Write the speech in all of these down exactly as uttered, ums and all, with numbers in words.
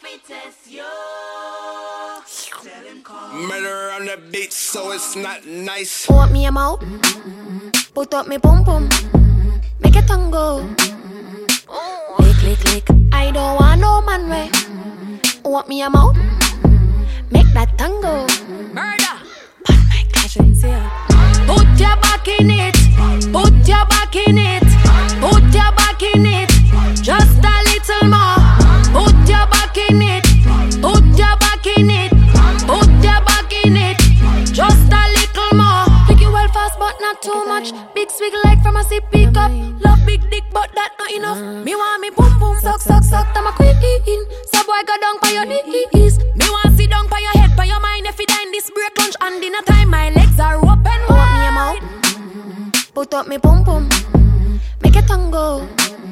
Murder on the beat, so it's not nice. Want me a mouth? Put up me pum pum. Make a tongue go. Lick, lick, lick. I don't want no man way. Want me a mouth? Make that tongue go. Murder. But my passion's here. Put your back in it. Put your back in it. Put your back in it. Just a little more. Put your back in it. Put your back in it. Put your back in it. Just a little more. Take you well fast but not too much. Big swig like from a sippy cup. Love big dick but that not enough. Me want me boom boom. Suck suck suck. I'm a queen. So boy go down by your knees. Me want sit down by your head, by your mind. If you dine this break lunch and dinner time, my legs are open wide. Want me a mouth? Put up me pum pum. Make a tongue go.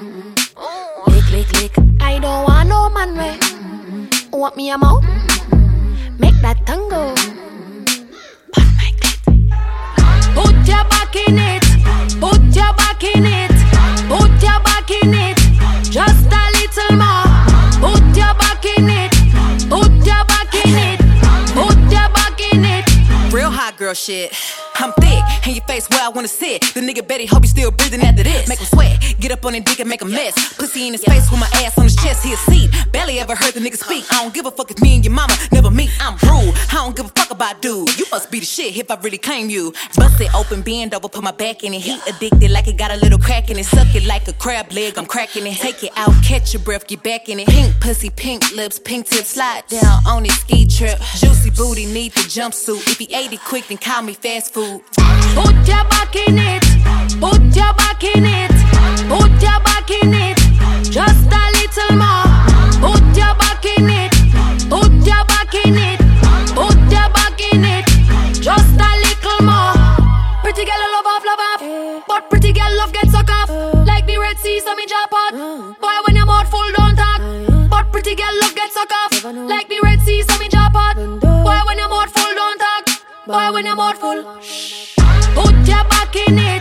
Lick lick lick. I don't want no man way. Want me a mouth? Make that tongue go. But my clit. Put your back in it. Put your back in it. Put your back in it. Just a little more. Put your back in it. Put your back in it. Put your back in it. Real hot girl shit. I'm thick, in your face where I wanna sit. The nigga Betty hope you still breathing after this. Make him sweat, get up on his dick and make a mess. Pussy in his face with my ass on his chest, he a seat. Barely ever heard the nigga speak. I don't give a fuck if me and your mama never meet. I'm rude, I don't give a fuck about dude. You must be the shit if I really claim you. Bust it open, bend over, put my back in it. He addicted like it got a little crack in it. Suck it like a crab leg, I'm cracking it. Take it out, catch your breath, get back in it. Pink pussy, pink lips, pink tip, slide down on his ski trip. Juicy booty, need the jumpsuit. If he ate it quick, then call me fast food. Put your back in it. Put your back in it. Put your back in it. Just a little more. Put your back in it. Put your back in it. Put your back in it. Just a little more. Pretty girl love off, love off. But pretty girl love get suck off. Like the Red Sea, so me drop out. Boy, when your mouth full, don't talk. But pretty girl love get suck off. Like the Red Sea, so me drop out. Boy, when your mouth full, don't talk. Boy, when your mouth full. Put your back in it.